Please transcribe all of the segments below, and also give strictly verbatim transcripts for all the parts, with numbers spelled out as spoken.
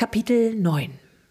Kapitel neun.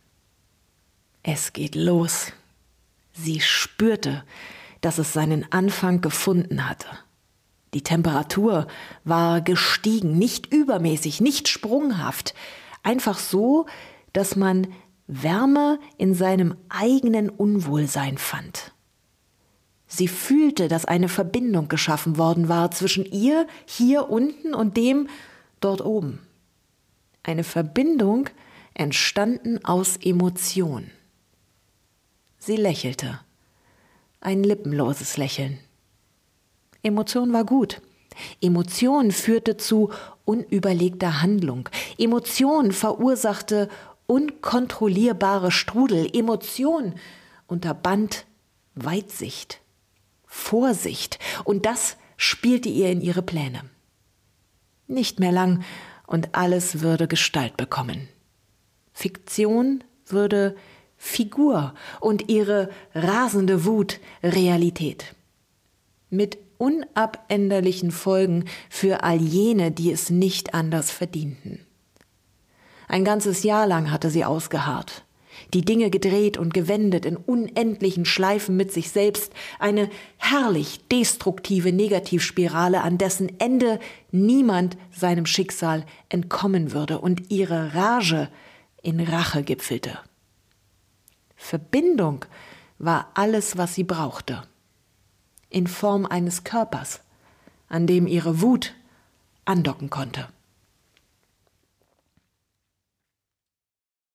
Es geht los. Sie spürte, dass es seinen Anfang gefunden hatte. Die Temperatur war gestiegen, nicht übermäßig, nicht sprunghaft, einfach so, dass man Wärme in seinem eigenen Unwohlsein fand. Sie fühlte, dass eine Verbindung geschaffen worden war zwischen ihr hier unten und dem dort oben. Eine Verbindung entstanden aus Emotion. Sie lächelte. Ein lippenloses Lächeln. Emotion war gut. Emotion führte zu unüberlegter Handlung. Emotion verursachte unkontrollierbare Strudel. Emotion unterband Weitsicht, Vorsicht, und das spielte ihr in ihre Pläne. Nicht mehr lang und alles würde Gestalt bekommen. Fiktion würde Figur und ihre rasende Wut Realität. Mit unabänderlichen Folgen für all jene, die es nicht anders verdienten. Ein ganzes Jahr lang hatte sie ausgeharrt, die Dinge gedreht und gewendet in unendlichen Schleifen mit sich selbst, eine herrlich destruktive Negativspirale, an dessen Ende niemand seinem Schicksal entkommen würde und ihre Rage in Rache gipfelte. Verbindung war alles, was sie brauchte, in Form eines Körpers, an dem ihre Wut andocken konnte.